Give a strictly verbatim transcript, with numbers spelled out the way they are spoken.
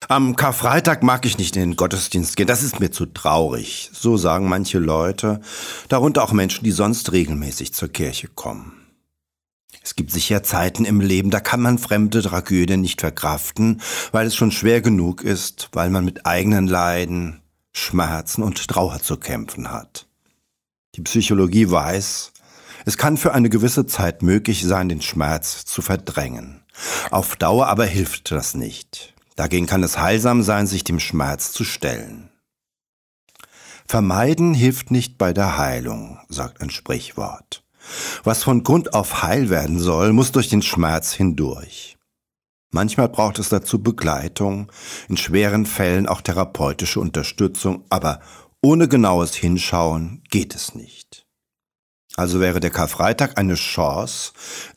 Am Karfreitag mag ich nicht in den Gottesdienst gehen, das ist mir zu traurig. So sagen manche Leute, darunter auch Menschen, die sonst regelmäßig zur Kirche kommen. Es gibt sicher Zeiten im Leben, da kann man fremde Tragödien nicht verkraften, weil es schon schwer genug ist, weil man mit eigenen Leiden, Schmerzen und Trauer zu kämpfen hat. Die Psychologie weiß, es kann für eine gewisse Zeit möglich sein, den Schmerz zu verdrängen. Auf Dauer aber hilft das nicht. Dagegen kann es heilsam sein, sich dem Schmerz zu stellen. Vermeiden hilft nicht bei der Heilung, sagt ein Sprichwort. Was von Grund auf heil werden soll, muss durch den Schmerz hindurch. Manchmal braucht es dazu Begleitung, in schweren Fällen auch therapeutische Unterstützung, aber ohne genaues Hinschauen geht es nicht. Also wäre der Karfreitag eine Chance,